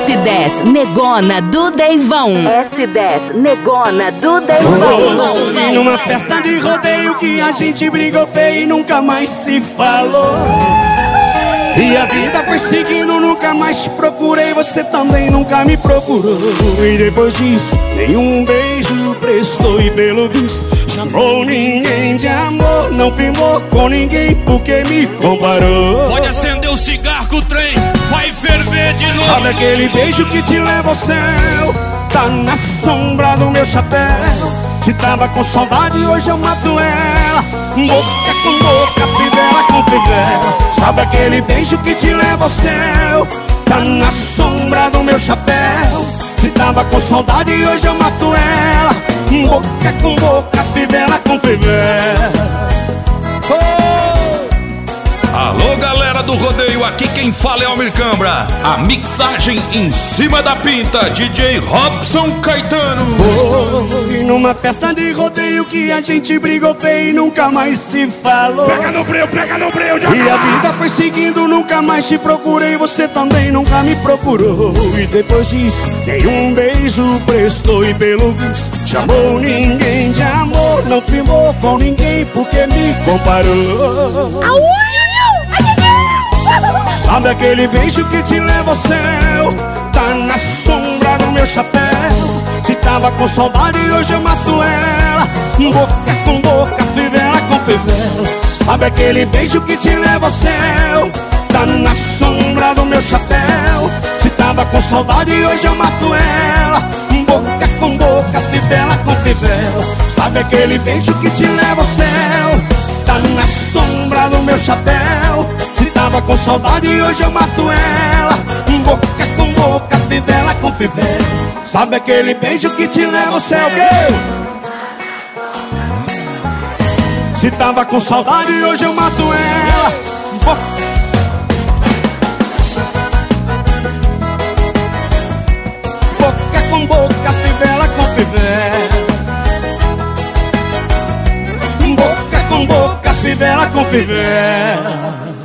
S10, negona do Deivão. S10, negona do Deivão. E numa festa de rodeio que a gente brigou feio e nunca mais se falou. E a vida foi seguindo, nunca mais te procurei, você também nunca me procurou. E depois disso, nenhum beijo prestou e pelo visto chamou ninguém de amor. Não firmou com ninguém porque me comparou. Pode acender o cigarro que o trem vai ferver de novo. Sabe aquele beijo que te leva ao céu? Tá na sombra do meu chapéu. Se tava com saudade, hoje eu mato ela. Boca com boca, fivela com fivela. Sabe aquele beijo que te leva ao céu? Tá na sombra do meu chapéu. Se tava com saudade, hoje eu mato ela. Boca com boca, fivela com fivela. Alô, galera do rodeio, aqui quem fala é Almir Cambra. A mixagem em cima da pinta, DJ Robson Caetano. Foi numa festa de rodeio que a gente brigou feio e nunca mais se falou. Pega no breu, E a vida foi seguindo, nunca mais te procurei, você também nunca me procurou. E depois disso, nenhum beijo prestou e pelo visto chamou ninguém de amor. Não firmou com ninguém porque me comparou. Sabe aquele beijo que te leva ao céu? Tá na sombra do meu chapéu. Se tava com saudade, hoje eu mato ela. Boca com boca, fivela com fivela. Sabe aquele beijo que te leva ao céu? Tá na sombra do meu chapéu. Se tava com saudade, hoje eu mato ela. Boca com boca, fivela com fivela. Sabe aquele beijo que te leva ao céu? Tá na sombra do meu chapéu. Se tava com saudade, hoje eu mato ela. Boca com boca, fivela com fivela. Sabe aquele beijo que te leva ao céu? Se tava com saudade, hoje eu mato ela. Boca com boca, fivela com fivela. Boca com boca, fivela com fivela.